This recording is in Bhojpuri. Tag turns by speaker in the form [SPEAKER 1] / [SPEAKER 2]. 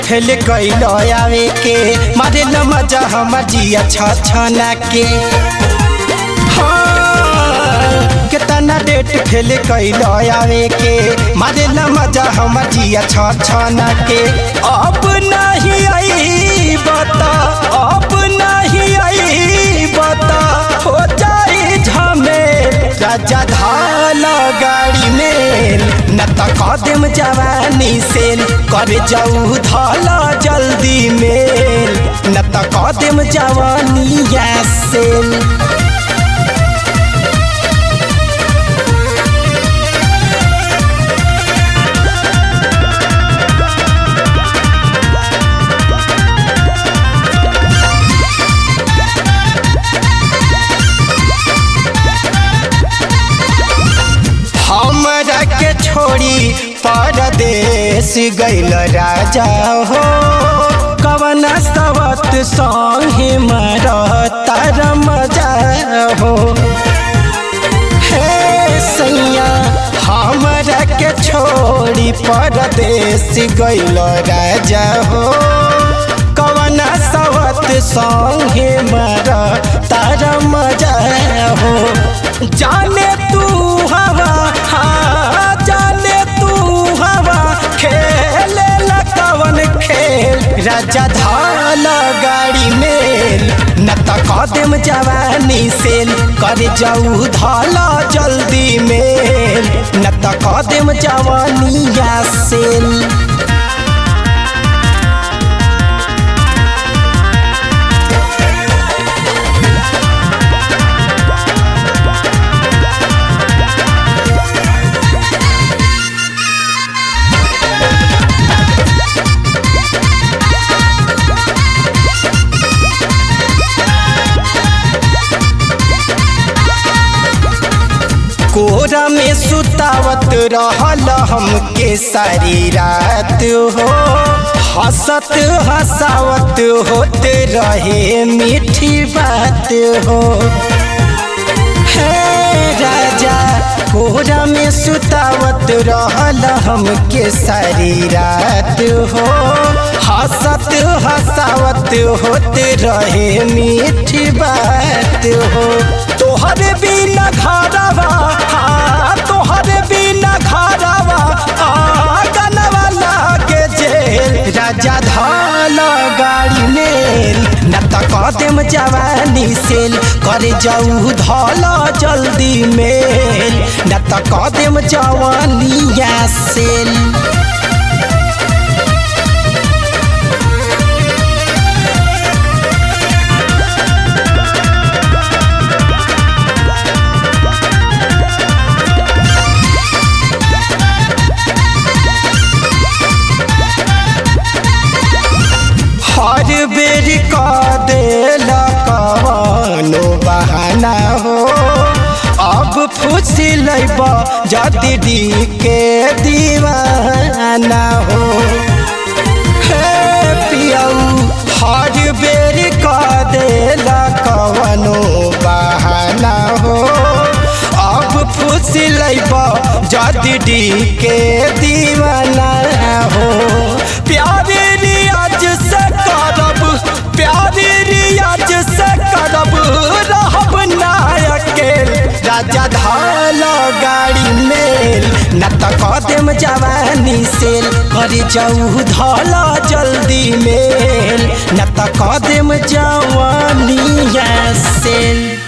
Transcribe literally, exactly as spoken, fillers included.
[SPEAKER 1] फेल कैल आवे के मारे न मजा हमर जिया छछना के हाँ कितना डेट फेल कैल आवे के मारे न मजा हमर जिया छछना के अब नहीं आई बता अब नहीं आई बता हो जाई झमेल राजा धाला गाड़ी में न त कदम जवानी सेल कर जाऊ धाला जल्दी मेल न त कदम जवानी या सेल हमरा के छोड़ी परदेश गइल राजा हो कवन सवत संगे मरता मजा हो हे सैया हमरा के छोड़ी परदेश गइल राजा हो कवन सवत संगे मरता मजा हो जाने तू हवा हाँ जाने तू हवा खेले कवन खेल राजा धाला गाड़ी मेल न त कदम जवानी सेल कर जाऊ धाला जल्दी मेल न त कदम जवानी या सेल कोरा में सुतावत रहल हमके सारी रात हो हंसत हंसावत होते रहे मीठी बात हो हे राजा कोरा में सुतावत रहल हमके सारी रात हो हंसत हंसावत होते रहे मीठी बात हो तोहरे बिना घरवा हाँ तोहरे बिना घरवा आंगनवा लागे जेल राजा धाला गाड़ी मेल न त कदम जवानी सेल कर जाऊ धाला जल्दी मेल न त कदम जवानी या सेल हर बेर का देला कवनो बहाना हो अब फुसिल जदि डी के दीवाना हो हे पियऊ हर बेर का देला कवनो बहाना हो अब फुसिल जदि डी के दीवाना हो प्यारे रियाज से करब प्यारे रियाज से करब रहब नायकेल राजा धाला गाड़ी मेल न त कदम जवानी सेल कर जाऊ धाला जल्दी मेल न त कदम जवानी या सेल।